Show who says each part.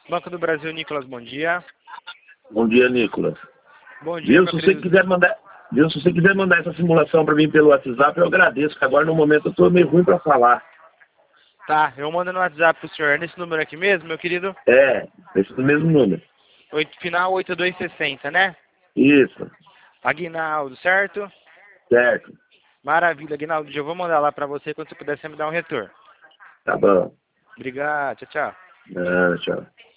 Speaker 1: Banco do Brasil, Nicolas, bom dia.
Speaker 2: Bom dia, Nicolas.
Speaker 1: Bom dia,
Speaker 2: Viu, se você quiser mandar essa simulação para mim pelo WhatsApp, eu agradeço, que agora no momento eu estou meio ruim para falar.
Speaker 1: Tá, eu mando no WhatsApp pro senhor. É nesse número aqui mesmo, meu querido?
Speaker 2: É, esse mesmo número.
Speaker 1: Final 8260, né?
Speaker 2: Isso,
Speaker 1: Aguinaldo, certo?
Speaker 2: certo.
Speaker 1: Maravilha, Aguinaldo. Já vou mandar lá pra você quando você puder, você me dar um retorno.
Speaker 2: Tá bom.
Speaker 1: Obrigado, tchau, tchau.
Speaker 2: Tchau.